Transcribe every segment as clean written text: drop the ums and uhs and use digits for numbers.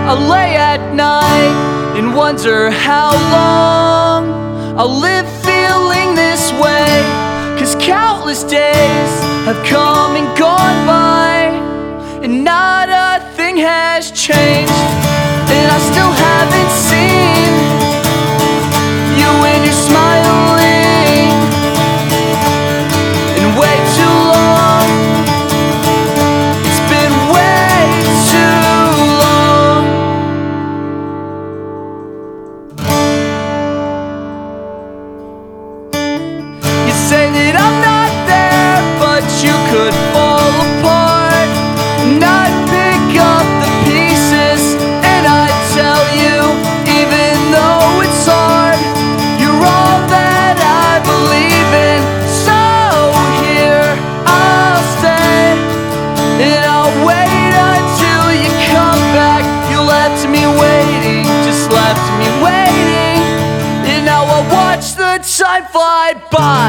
I lay at night and wonder how long I'll live feeling this way. 'Cause countless days have come and gone by, and not a thing has changed. And I still haven't seen you when you're smiling in way too long. It's been way too long. You say that I'm not there, but you could fall apart, and I'd pick up the pieces, and I'd tell you, even though it's hard, you're all that I believe in. So here I'll stay, and I'll wait until you come back. You left me waiting, just left me waiting, and now I watch the time fly by.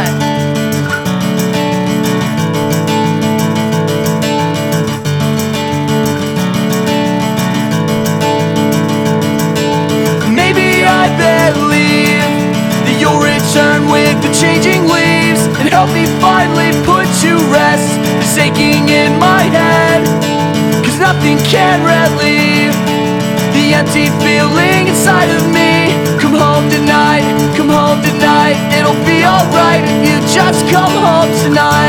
Maybe I believe that you'll return with the changing leaves and help me finally put to rest this aching in my head. 'Cause nothing can relieve the empty feeling inside of me. Come home tonight, come home tonight. It'll be alright if you just come home tonight.